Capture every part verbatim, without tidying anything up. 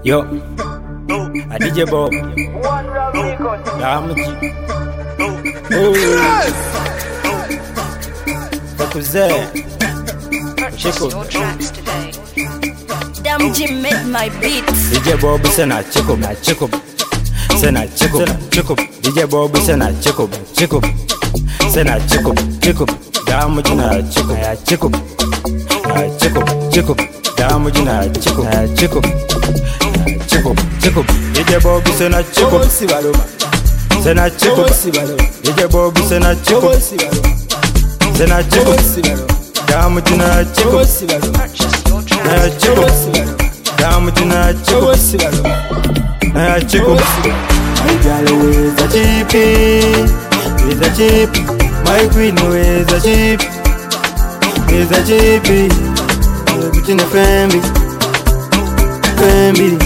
Yo, a D J Bob. Damji. Oh, Takuze. Chico. Damji made my beat. D J Bob sena Chico, na Chico. Sena Chico, Chico. D J Bob sena Chico, Chico. Sena Chico, Chico. Damji na Chico, na Chico. Na Chico, Chico. Damji na Chico, na Chico. Chico, Chico. D J Bob sena Chico, Sibaloma. Sena Chico, Sibaloma. D J Bob sena Chico, Sibaloma. Sena Chico, Sibaloma. Damji na Chico, Sibaloma. Na Chico, Damji na Chico, Sibaloma. Na Chico. My girl is a chippy, is a chip. My queen is a chip, is a chippy. Between the family, family.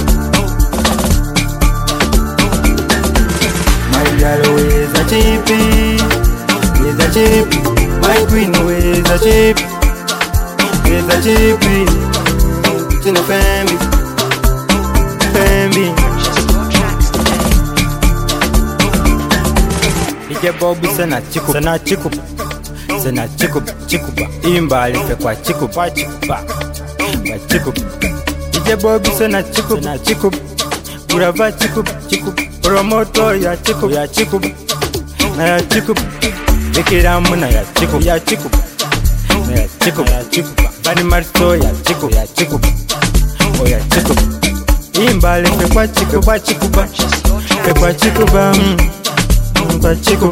My girl is a chippy, is a chip. My queen is a chip, is a chippy. Between the family, family. D J Bob sena Chico, sena Chico, sena Chico, Chico ba. Imbali fe kwa Chico, pa Chico ba, ba Chico. D J Bob sena Chico, sena Chico, Burava Chico, Chico. Promoto ya Chico, ya Chico, na ya Chico. Bekiramu na ya Chico, ya Chico, na ya Chico, ya Chico. Bani Marto ya Chico, ya Chico, oh ya Chico. Imbali fe kwa Chico, pa Chico ba, fe kwa Chico ba. But Chico,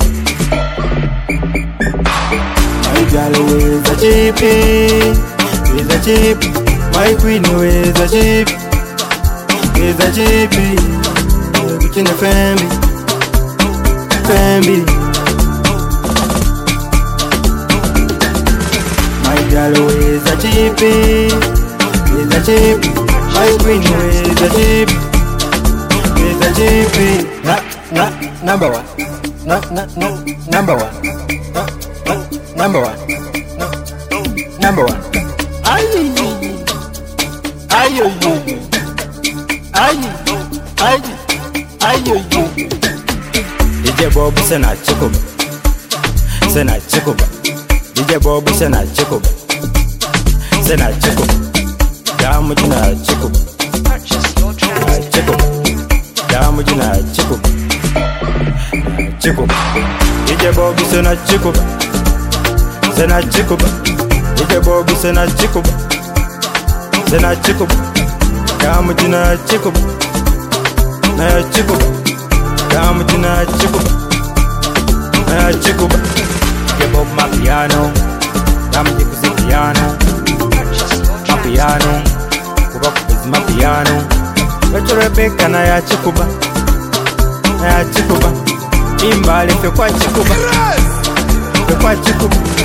my girl is a chippy, is a chip. My queen is a chip, is a chippy. Between the family, family. My girl is a chippy, is a chip. My queen is a chip, is a chippy. Na na number one. No, no, no, number one. No, no, number one. No, number one. Aye, aye, aye, aye, aye, aye. D J Bob sena Chico, sena Chico. D J Bob sena Chico, sena Chico. Damji na Chico, na Chico. Damji na Chico. Chico, D J Bob sena Chico, sena Chico. D J Bob sena Chico, sena Chico. Damji na Chico, na Chico. Damji na Chico, na Chico. D J Bob ma piano, Damji kusi piano, ma piano, kuba kuzi ma piano. Wetu Rebecca na ya Chico ba, na ya Chico ba. Imbali fe kwa Chico ba, fe kwa Chico.